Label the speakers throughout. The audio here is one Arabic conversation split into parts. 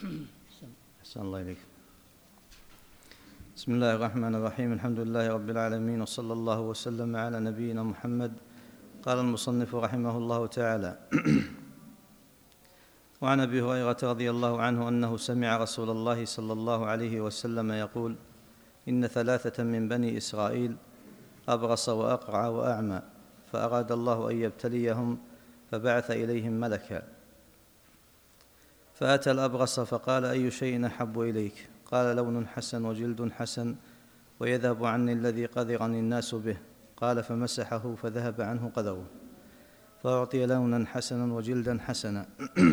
Speaker 1: أحسن الله إليك. بسم الله الرحمن الرحيم. الحمد لله رب العالمين، وصلى الله وسلم على نبينا محمد. قال المصنف رحمه الله تعالى: وعن أبي هريرة رضي الله عنه أنه سمع رسول الله صلى الله عليه وسلم يقول: إن ثلاثة من بني إسرائيل أبرص وأقرع وأعمى، فأراد الله أن يبتليهم فبعث إليهم ملكا، فأتى الأبرص فقال: أي شيء أحب إليك؟ قال: لون حسن وجلد حسن ويذهب عني الذي قذرني الناس به. قال: فمسحه فذهب عنه قذره، فأعطي لونا حسنا وجلدا حسنا.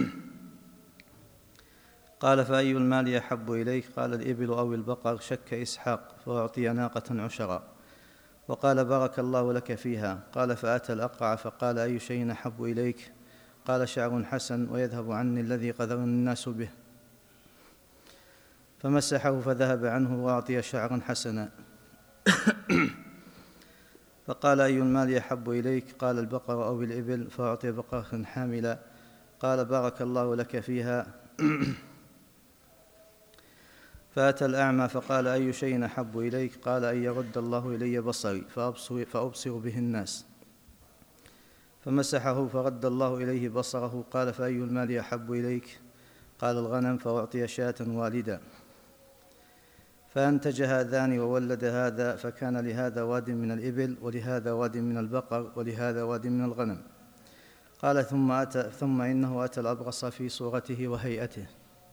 Speaker 1: قال: فأي المال أحب إليك؟ قال: الإبل أو البقر، شك إسحاق، فأعطي ناقة عشرا. وقال: بارك الله لك فيها. قال: فأتى الأقرع فقال: أي شيء أحب إليك؟ قال: شعر حسن ويذهب عني الذي قذرني الناس به. فمسحه فذهب عنه وأعطي شعرا حسنا. فقال: أي المال أحب إليك؟ قال: البقر أو الإبل، فأعطي بقرة حاملا. قال: بارك الله لك فيها. فأتى الأعمى فقال: أي شيء أحب إليك؟ قال: أن يرد الله إلي بصري فأبصر به الناس. فمسحه فرد الله إليه بصره. قال: فأي المال أحب إليك؟ قال: الغنم، فأعطي شاة والدا. فأنتج هذان وولد هذا، فكان لهذا واد من الإبل ولهذا واد من البقر ولهذا واد من الغنم. قال: ثم إنه أتى الأبرص في صورته وهيئته،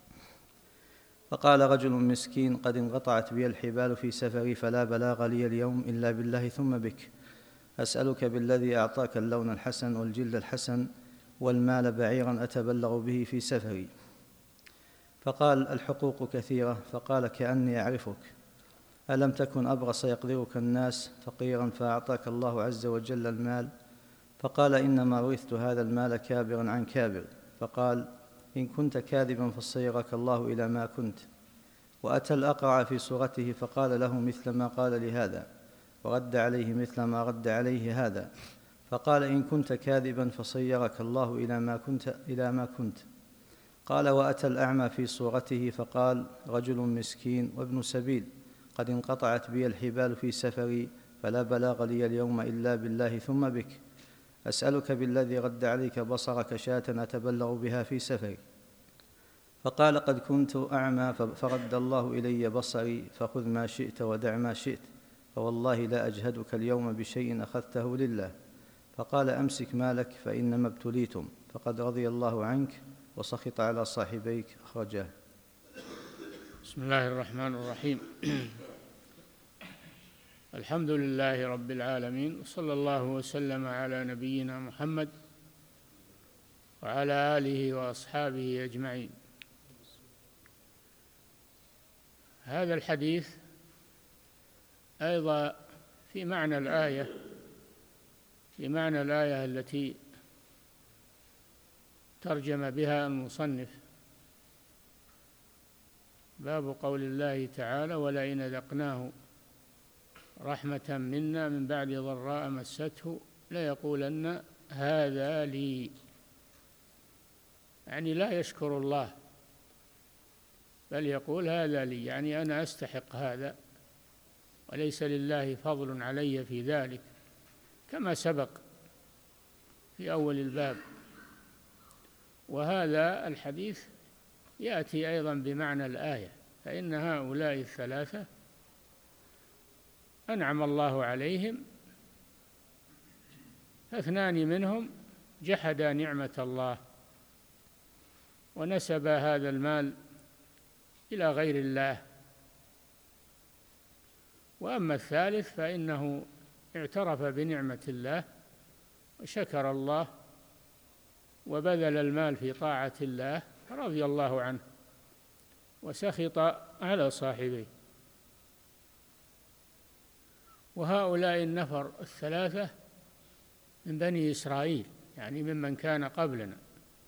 Speaker 1: فقال: رجل مسكين قد انقطعت بي الحبال في سفري، فلا بلاغ لي اليوم إلا بالله ثم بك، أسألك بالذي أعطاك اللون الحسن والجلد الحسن والمال بعيرا أتبلغ به في سفري. فقال: الحقوق كثيرة. فقال: كأني أعرفك. ألم تكن أبرص يقدرك الناس فقيرا فأعطاك الله عز وجل المال؟ فقال: إنما ورثت هذا المال كابرا عن كابر. فقال: إن كنت كاذبا فصيرك الله إلى ما كنت. وأتى الأقرع في صورته فقال له مثل ما قال لهذا، ورد عليه مثل ما رد عليه هذا. فقال: إن كنت كاذبا فصيرك الله إلى ما كنت. قال: وأتى الأعمى في صورته فقال: رجل مسكين وابن سبيل قد انقطعت بي الحبال في سفري، فلا بلاغ لي اليوم إلا بالله ثم بك، أسألك بالذي رد عليك بصرك شاة أتبلغ بها في سفري. فقال: قد كنت أعمى فرد الله إلي بصري، فخذ ما شئت ودع ما شئت، فوالله لا أجهدك اليوم بشيء أخذته لله. فقال: أمسك مالك فإنما ابتليتم، فقد رضي الله عنك وسخط على صاحبيك. أخرجاه.
Speaker 2: بسم الله الرحمن الرحيم. الحمد لله رب العالمين، وصلى الله وسلم على نبينا محمد وعلى آله وأصحابه أجمعين. هذا الحديث أيضا في معنى الآية التي ترجم بها المصنف، باب قول الله تعالى: ولئن أذقناه رحمة منا من بعد ضراء مسته ليقولن هذا لي، يعني لا يشكر الله، بل يقول هذا لي، يعني أنا أستحق هذا وليس لله فضل علي في ذلك، كما سبق في أول الباب. وهذا الحديث يأتي أيضا بمعنى الآية، فإن هؤلاء الثلاثة أنعم الله عليهم، فاثنان منهم جحدا نعمة الله ونسبا هذا المال إلى غير الله، وأما الثالث فإنه اعترف بنعمة الله وشكر الله وبذل المال في طاعة الله، رضي الله عنه وسخط على صاحبيه. وهؤلاء النفر الثلاثة من بني إسرائيل، يعني ممن كان قبلنا،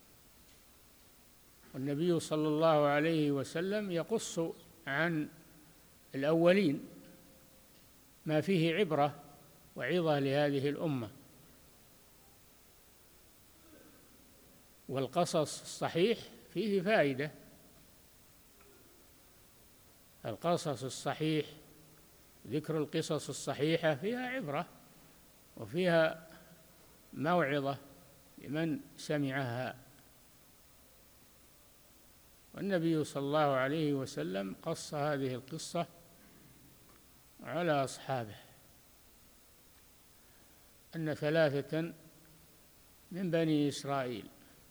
Speaker 2: والنبي صلى الله عليه وسلم يقص عن الأولين ما فيه عبرة وعظة لهذه الأمة. والقصص الصحيح فيه فائدة القصص الصحيح، ذكر القصص الصحيحة فيها عبرة وفيها موعظة لمن سمعها. والنبي صلى الله عليه وسلم قص هذه القصة على أصحابه، أن 3 من بني إسرائيل،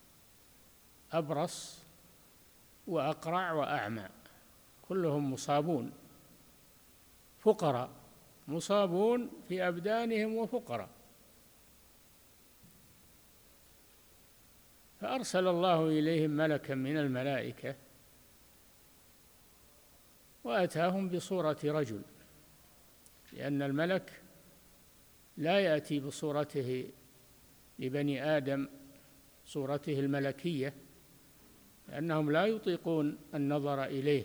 Speaker 2: أبرص وأقرع وأعمى، كلهم مصابون فقراء، مصابون في أبدانهم وفقراء، فأرسل الله إليهم ملكا من الملائكة وأتاهم بصورة رجل، لأن الملك لا يأتي بصورته لبني آدم صورته الملكية، لأنهم لا يطيقون النظر إليه،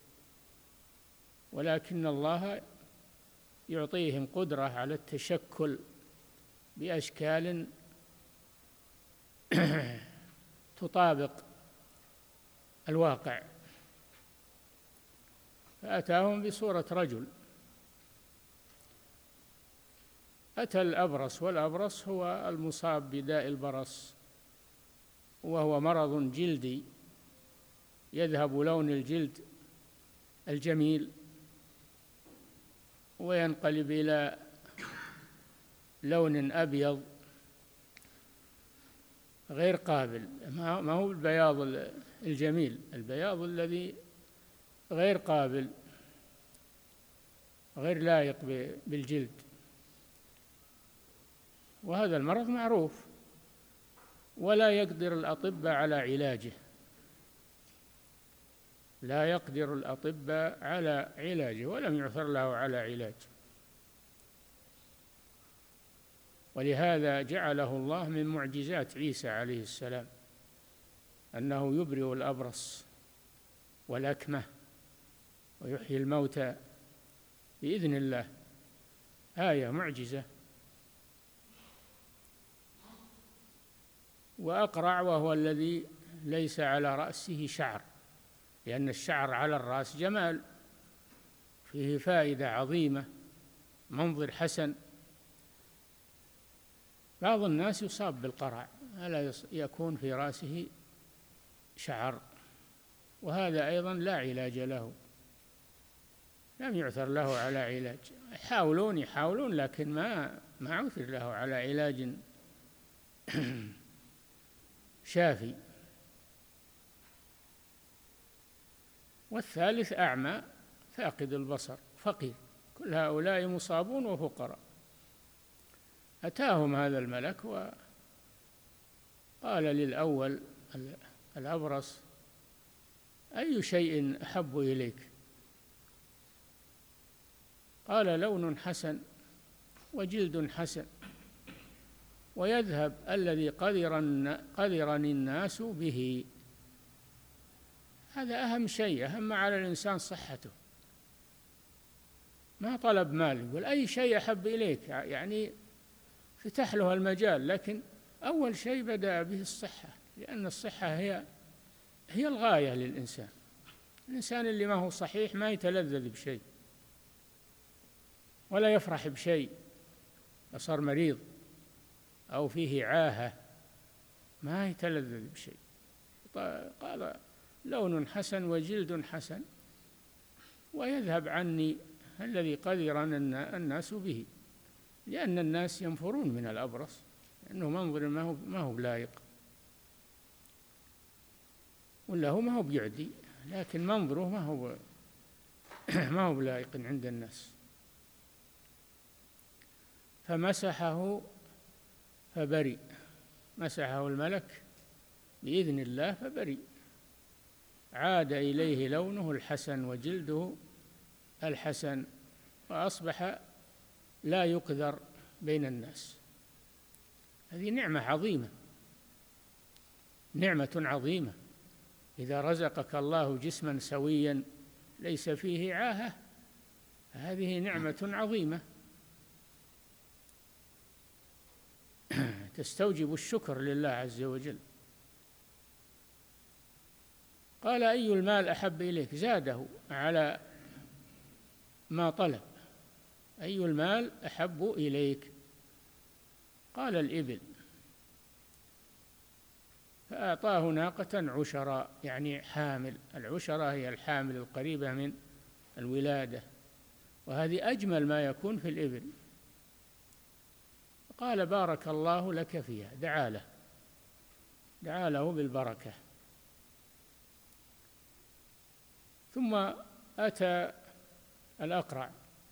Speaker 2: ولكن الله يعطيهم قدرة على التشكل بأشكال تطابق الواقع، فأتاهم بصورة رجل. أتى الأبرص، والأبرص هو المصاب بداء البرص، وهو مرض جلدي يذهب لون الجلد الجميل وينقلب إلى لون أبيض غير قابل، ما هو البياض الجميل، البياض الذي غير قابل، غير لائق بالجلد. وهذا المرض معروف ولا يقدر الأطباء على علاجه، لا يقدر الأطباء على علاجه، ولم يعثر له على علاج، ولهذا جعله الله من معجزات عيسى عليه السلام أنه يبرئ الأبرص والأكمة ويحيي الموتى بإذن الله، آية معجزة. وأقرع وهو الذي ليس على رأسه شعر، لأن الشعر على الرأس جمال، فيه فائدة عظيمة، منظر حسن. بعض الناس يصاب بالقرع ألا يكون في رأسه شعر، وهذا أيضا لا علاج له، لم يعثر له على علاج، يحاولون لكن ما عثر له على علاج شافي. والثالث أعمى فاقد البصر فقير، كل هؤلاء مصابون وفقراء. أتاهم هذا الملك وقال للأول الأبرص: أي شيء أحب إليك؟ قال: لون حسن وجلد حسن، ويذهب الذي قدرني الناس به. هذا أهم شيء، أهم على الإنسان صحته، ما طلب مال، يقول أي شيء أحب إليك، يعني فتح له المجال، لكن أول شيء بدأ به الصحة، لأن الصحة هي الغاية للإنسان. الإنسان اللي ما هو صحيح ما يتلذذ بشيء ولا يفرح بشيء، صار مريض أو فيه عاهة ما يتلذذ بشيء. قال: لون حسن وجلد حسن، ويذهب عني الذي قدرنا الناس به، لأن الناس ينفرون من الأبرص، لأنه منظر ما هو لايق، ولا هو ما هو بيعدي، لكن منظره ما هو بلايق عند الناس. فمسحه فبرئ، مسحه الملك بإذن الله فبرئ، عاد إليه لونه الحسن وجلده الحسن، وأصبح لا يقذر بين الناس. هذه نعمة عظيمة، نعمة عظيمة. إذا رزقك الله جسما سويا ليس فيه عاهة، هذه نعمة عظيمة تستوجب الشكر لله عز وجل. قال: أي المال أحب إليك؟ زاده على ما طلب: أي المال أحب إليك؟ قال: الإبل. فأعطاه ناقة عشراء، يعني حامل. العشرة هي الحامل القريبة من الولادة، وهذه أجمل ما يكون في الإبل. قال: بارك الله لك فيها. دعا له بالبركة. ثم أتى الأقرع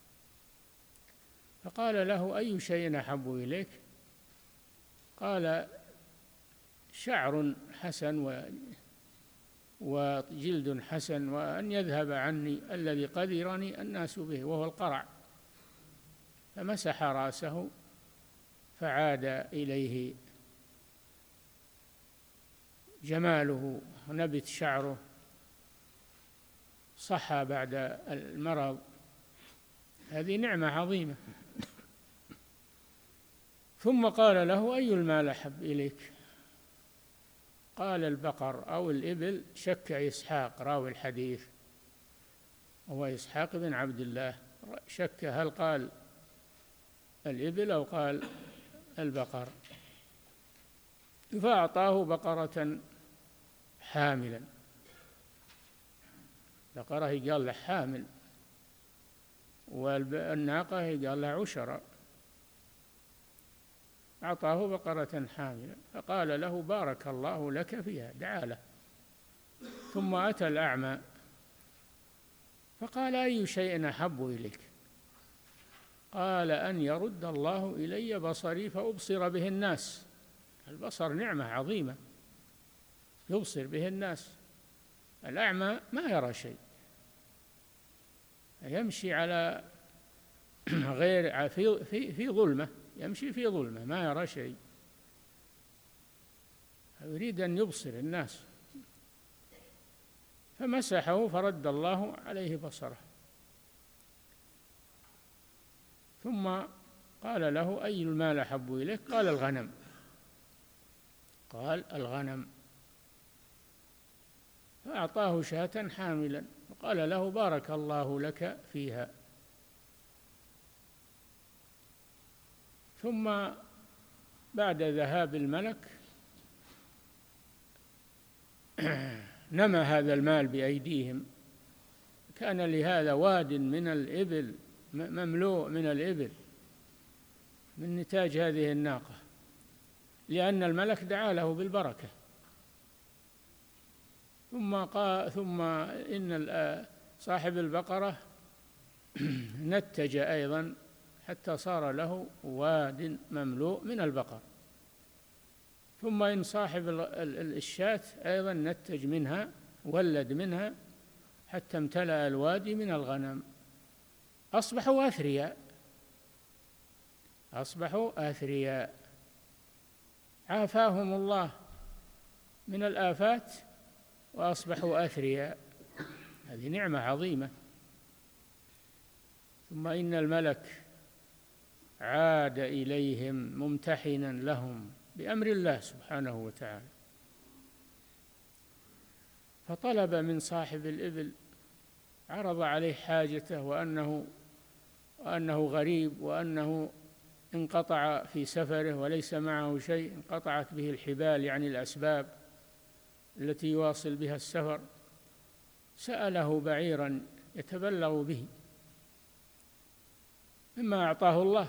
Speaker 2: فقال له: أي شيء أحب إليك؟ قال: شعر حسن وجلد حسن، وأن يذهب عني الذي قدرني الناس به، وهو القرع. فمسح رأسه فعاد إليه جماله ونبت شعره، صحى بعد المرض. هذه نعمة عظيمة. ثم قال له: أي المال أحب إليك؟ قال: البقر أو الإبل. شك إسحاق راوي الحديث، هو إسحاق بن عبد الله، شك هل قال الإبل أو قال البقر. فأعطاه بقرة حاملا. بقرة قال له حامل، والناقة قال لها عشرة. أعطاه بقرة حاملا فقال له: بارك الله لك فيها. دعا له. ثم أتى الأعمى فقال: أي شيء أحب إليك؟ قال: أن يرد الله إلي بصري فأبصر به الناس. البصر نعمة عظيمة، يبصر به الناس. الأعمى ما يرى شيء، يمشي على غير في ظلمة، يمشي في ظلمة ما يرى شيء، يريد أن يبصر الناس. فمسحه فرد الله عليه بصره. ثم قال له: أي المال أحب إليك؟ قال: الغنم. قال: الغنم. فأعطاه شاة حاملا وقال له: بارك الله لك فيها. ثم بعد ذهاب الملك نمى هذا المال بأيديهم. كان لهذا واد من الإبل مملوء من الإبل من نتاج هذه الناقة، لأن الملك دعا له بالبركة. ثم إن صاحب البقرة نتج أيضا حتى صار له واد مملوء من البقر. ثم إن صاحب الشاة أيضا نتج منها، ولد منها حتى امتلأ الوادي من الغنم. أصبحوا أثرياء عافاهم الله من الآفات وأصبحوا أثرياء. هذه نعمة عظيمة. ثم إن الملك عاد إليهم ممتحنا لهم بأمر الله سبحانه وتعالى، فطلب من صاحب الإبل، عرض عليه حاجته وأنه غريب، وأنه انقطع في سفره وليس معه شيء، انقطعت به الحبال يعني الأسباب التي يواصل بها السفر. سأله بعيرا يتبلغ به مما أعطاه الله.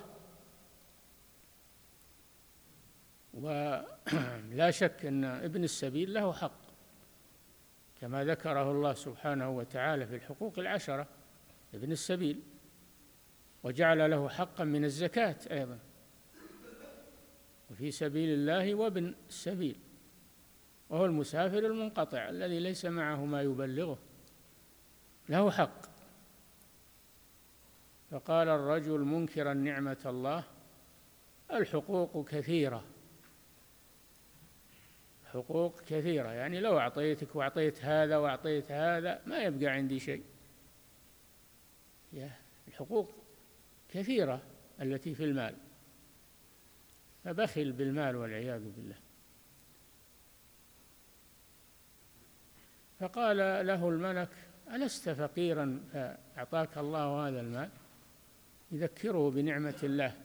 Speaker 2: ولا شك أن ابن السبيل له حق كما ذكره الله سبحانه وتعالى في الحقوق العشرة، ابن السبيل، وجعل له حقا من الزكاة أيضا، وفي سبيل الله وابن السبيل، وهو المسافر المنقطع الذي ليس معه ما يبلغه، له حق. فقال الرجل منكرا نعمة الله: الحقوق كثيرة، حقوق كثيرة، يعني لو أعطيتك وأعطيت هذا وأعطيت هذا ما يبقى عندي شيء. الحقوق كثيرة التي في المال، فبخل بالمال والعياذ بالله. فقال له الملك: ألست فقيرا فأعطاك الله هذا المال؟ يذكره بنعمة الله.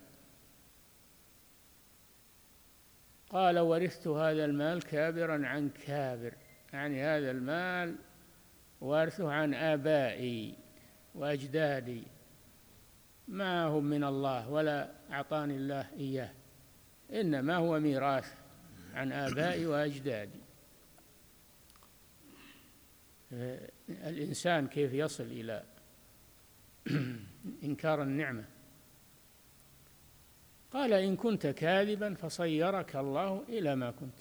Speaker 2: قال ورثت هذا المال كابرا عن كابر، يعني هذا المال وارثه عن آبائي وأجدادي، ما هم من الله ولا أعطاني الله إياه، إنما هو ميراث عن آبائي وأجدادي. الإنسان كيف يصل إلى إنكار النعمة؟ قال إن كنت كاذبا فصيرك الله إلى ما كنت.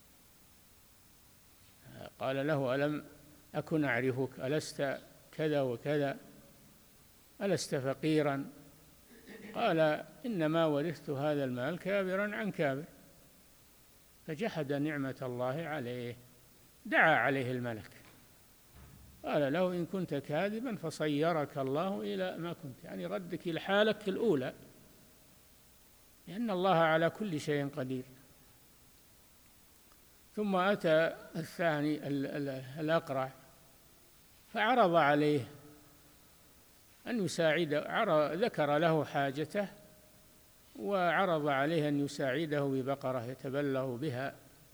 Speaker 2: قال له ألم أكن أعرفك؟ ألست كذا وكذا؟ ألست فقيرا؟ قال إنما ورثت هذا المال كابرا عن كابر. فجحد نعمة الله عليه، دعا عليه الملك، قال له إن كنت كاذبا فصيرك الله إلى ما كنت، يعني ردك إلى حالك الأولى، لأن الله على كل شيء قدير. ثم أتى الثاني الأقرع فعرض عليه أن يساعده، ذكر له حاجته وعرض عليه أن يساعده ببقرة يتبلغ بها،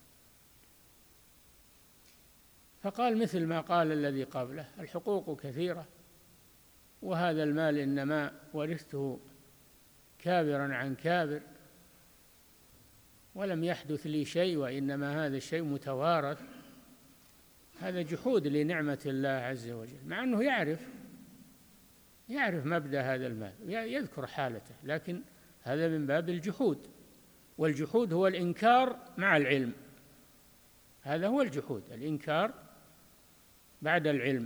Speaker 2: فقال مثل ما قال الذي قبله: الحقوق كثيرة، وهذا المال إنما ورثته كابرا عن كابر، ولم يحدث لي شيء، وإنما هذا الشيء متوارث. هذا جحود لنعمة الله عز وجل، مع أنه يعرف مبدأ هذا المال، يذكر حالته، لكن هذا من باب الجحود، والجحود هو الإنكار مع العلم. هذا هو الجحود، الإنكار بعد العلم.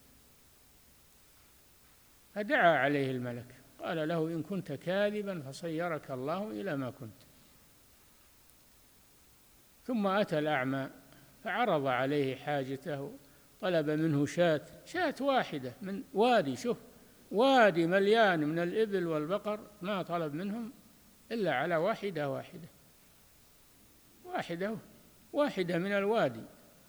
Speaker 2: فدعا عليه الملك، قال له إن كنت كاذبا فصيرك الله إلى ما كنت. ثم أتى الأعمى فعرض عليه حاجته، طلب منه شاة واحدة من وادي، شوف، وادي مليان من الإبل والبقر، ما طلب منهم إلا على واحدة من الوادي.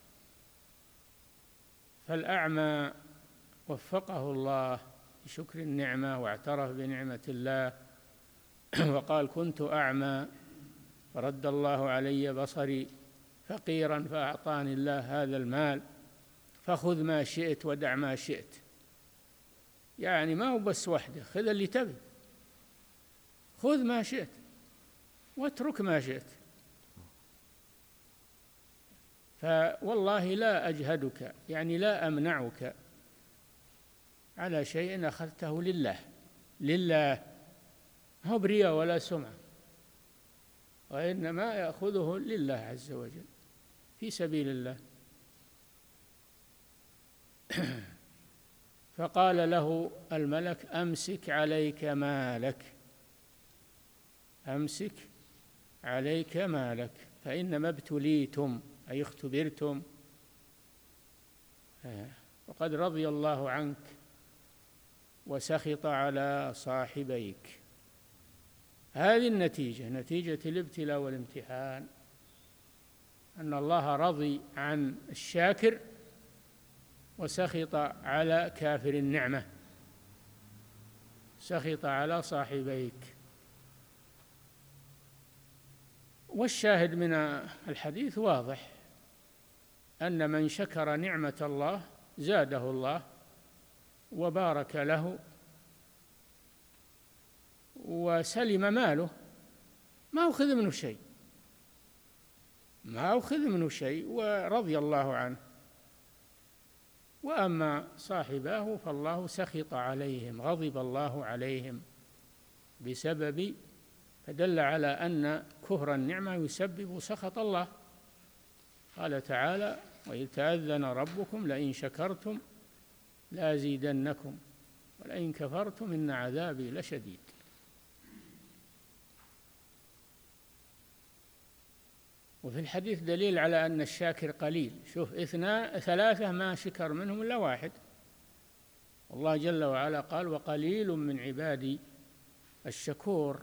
Speaker 2: فالأعمى وفقه الله لشكر النعمة واعترف بنعمة الله وقال كنت أعمى فرد الله علي بصري، فقيرا فأعطاني الله هذا المال، فخذ ما شئت ودع ما شئت. يعني ما هو بس وحده، خذ اللي تبي، خذ ما شئت واترك ما شئت. فوالله لا أجهدك، يعني لا أمنعك على شيء أخذته لله، هو برياء ولا سمعة، وإنما يأخذه لله عز وجل في سبيل الله. فقال له الملك أمسك عليك مالك فإنما ابتليتم، أي اختبرتم، وقد رضي الله عنك وسخط على صاحبيك. هذه النتيجة، نتيجة الابتلاء والامتحان، أن الله رضي عن الشاكر وسخط على كافر النعمة، سخط على صاحبيك. والشاهد من الحديث واضح، أن من شكر نعمة الله زاده الله وبارك له وسلم ماله، ما أخذ منه شيء ورضي الله عنه. وأما صاحباه فالله سخط عليهم، غضب الله عليهم بسبب، فدل على أن كفر النعمة يسبب سخط الله. قال تعالى وإذ تأذن ربكم لئن شكرتم لأزيدنكم ولئن كفرتم إن عذابي لشديد. وفي الحديث دليل على أن الشاكر قليل، شوف 3 ما شكر منهم إلا واحد، والله جل وعلا قال وقليل من عبادي الشكور.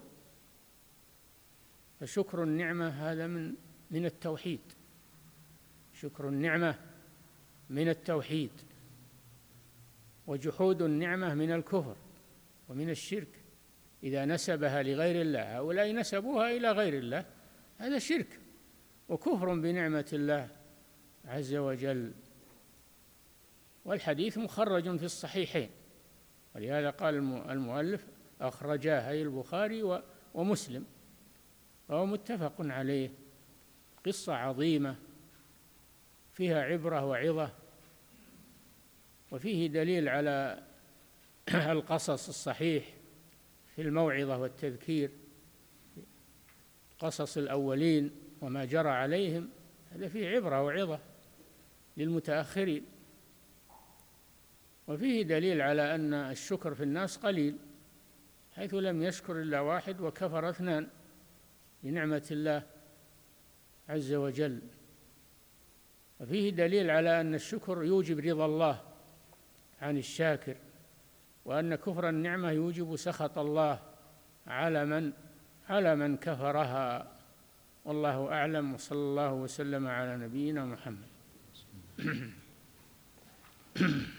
Speaker 2: فشكر النعمة هذا من التوحيد، شكر النعمة من التوحيد، وجحود النعمة من الكفر ومن الشرك إذا نسبها لغير الله. هؤلاء نسبوها إلى غير الله، هذا شرك وكفر بنعمة الله عز وجل. والحديث مخرج في الصحيحين، ولهذا قال المؤلف أخرجاه أي البخاري ومسلم، وهو متفق عليه. قصة عظيمة فيها عبرة وعظة، وفيه دليل على القصص الصحيح في الموعظة والتذكير، قصص الأولين وما جرى عليهم، هذا فيه عبرة وعظة للمتأخرين. وفيه دليل على أن الشكر في الناس قليل، حيث لم يشكر إلا واحد وكفر 2 لنعمة الله عز وجل. وفيه دليل على أن الشكر يوجب رضا الله عن الشاكر، وأن كفر النعمة يوجب سخط الله على من كفرها. والله أعلم، وصلى الله وسلم على نبينا محمد.